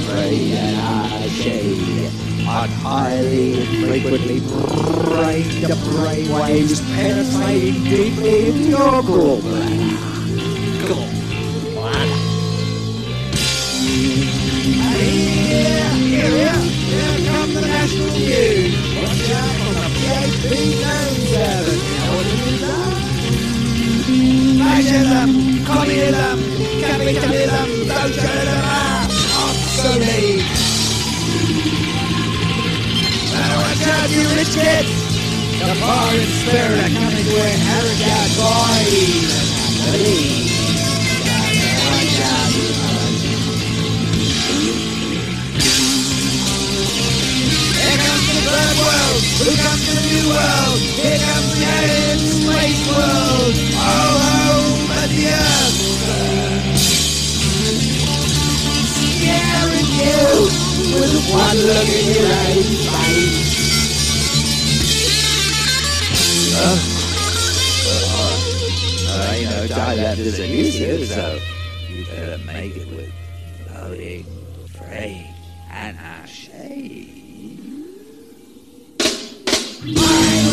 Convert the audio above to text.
Frey and our shade. On highly frequently brain to brain waves penetrating deeply into your gallbladder. Here come the national news. Watch out on the PHP nose service. What is that? Fascism, communism, capitalism, socialism are obsolete. Now watch out, you rich kids. The foreign spirit are coming to inherit your toys. Please. Watch out, you fellas. Here comes the third world. Who comes to the new world? Here comes the alien space world. Oh, home at the earth. Scaring you with one look in your own face. Ain't no doubt that there's a news here, so you better make it with Loading, Frey, and our shade.